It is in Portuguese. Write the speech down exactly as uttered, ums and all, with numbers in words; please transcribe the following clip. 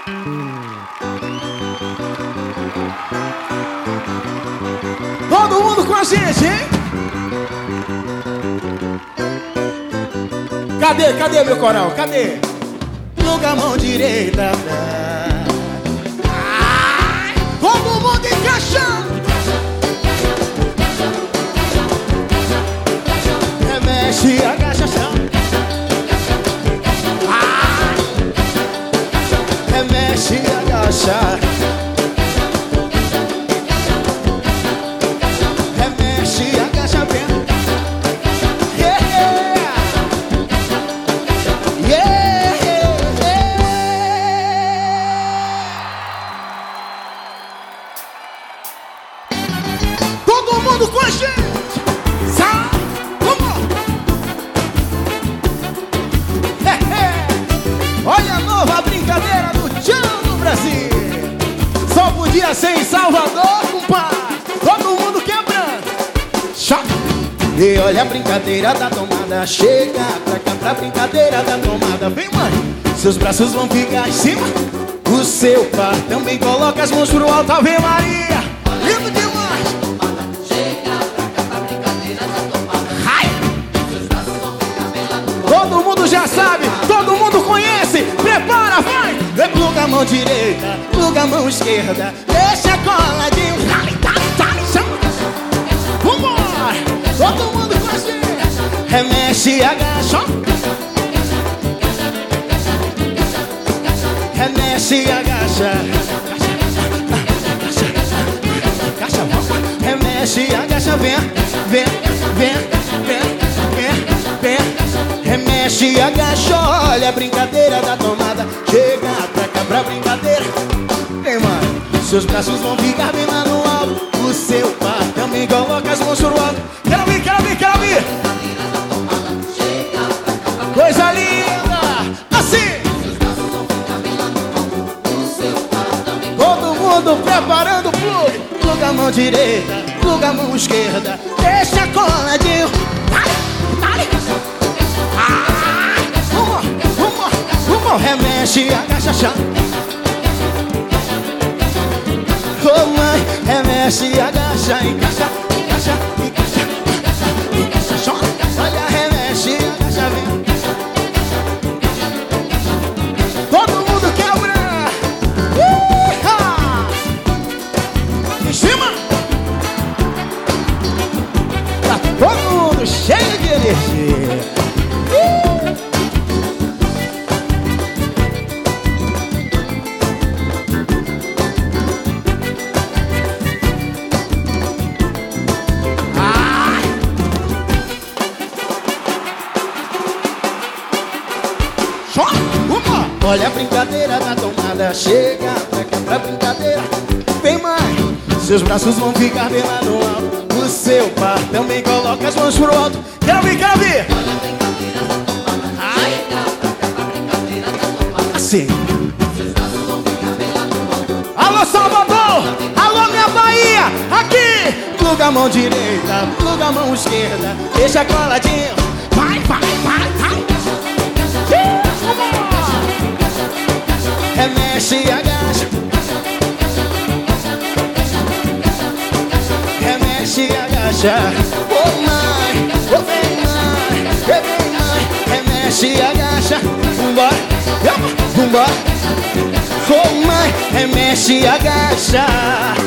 Todo mundo com a gente, hein? Cadê, cadê meu coral? Cadê? Pluga a mão direita pra... Ai, todo mundo encaixando. Remexe, agacha, chão. Ai, remexe, agacha. Remexe, agacha, vem. Todo mundo com a gente! Sai! Vamos! Olha a nova brincadeira do Tchan no Brasil! Só podia ser em Salvador, compadre! Todo mundo quebrando! Chá! E olha a brincadeira da tomada. Chega pra cá pra brincadeira da tomada. Vem, mãe! Seus braços vão ficar em cima. O seu par também coloca as mãos pro alto. Ave Maria! Lindo demais! Todo mundo já sabe, todo mundo conhece. Prepara, vai! Pluga a mão direita, pluga a mão esquerda. Deixa coladinho. Vambora! Todo mundo com a gente. Remexe, agacha. Remexe, agacha. Remexe, agacha, vem, vem, vem, vem, vem, vem. Remexe, agacha, olha a brincadeira da tomada. Chega pra cá pra brincadeira. Ei, mano, seus braços vão ficar bem lá no alto. O seu par também coloca as mãos pro alto. Quero ouvir, quero ouvir, quero ouvir. Coisa linda, assim. Todo mundo preparando o plug. Pluga a mão direita, pluga a mão esquerda. Deixa coladinho. Remexe, agacha, chão. Oh, mãe, remexe, agacha, encaixa, encaixa, encaixa, encaixa, chão. Olha, remexe, agacha, vem. Todo mundo quebra. Uh-ha! Em cima. Tá todo mundo cheio de energia. Olha a brincadeira da tomada. Chega pra cá pra brincadeira. Vem, mãe, seus braços vão ficar bem lá no alto. O seu par também coloca as mãos pro alto. Quero ouvir, quero ouvir. Olha a brincadeira da tomada. Ai. Chega pra cá pra brincadeira da tomada. Assim. Seus braços vão ficar bem lá no alto. Alô, Salvador! Alô, minha Bahia! Aqui! Pluga a mão direita, pluga a mão esquerda. Deixa coladinho. Vai, vai, vai, vai. Remexe, agacha. Remexe, agacha. Oh, mãe, oh, vem, mãe, vem, mãe. Remexe, agacha. Vambora, vambora. Oh, mãe, remexe, agacha.